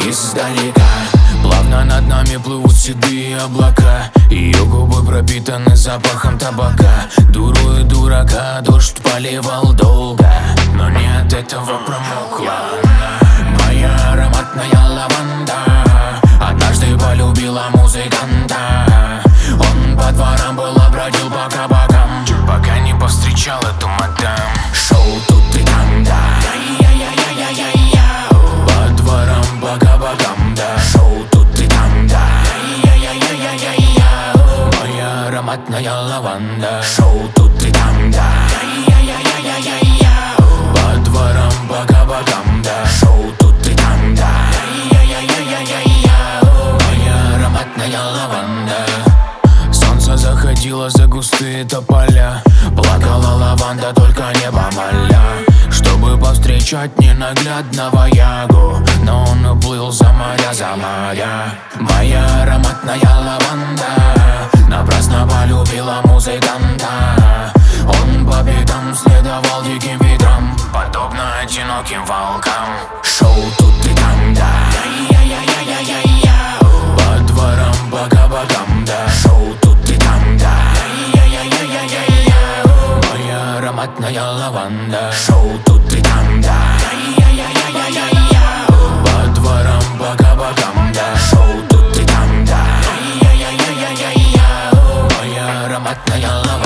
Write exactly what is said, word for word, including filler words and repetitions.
издалека. Плавно над нами плывут седые облака, ее губы пропитаны запахом табака. Дуру и дурака дождь поливал долго, но не от этого промокла она. Моя ароматная лаванда однажды полюбила музыканта. Он по дворам было бродил по кабакам, пока не повстречал эту мадам. Шоу тут и там, да, по дворам, по кабакам, да. Шоу тут и там, да, моя ароматная лаванда. Шоу тут и там, да, по дворам, по кабакам, да. Шоу тут и там, да, моя ароматная лаванда. Солнце заходило за густые тополя, плакала лаванда, только небо моля, чтобы повстречать ненаглядного ягу. Но он уплыл за моря, за моря. Моя ароматная лаванда напрасно полюбила музыканта. Он по пятам следовал диким ветрам, подобно одиноким волкам. Шоу тут и там, да, по дворам, по кабакам, да. Шоу тут и там, да, моя ароматная лаванда. Шоу тут и там, да, по дворам, по кабакам, да. Шоу тут и там, да, моя ароматная лаванда.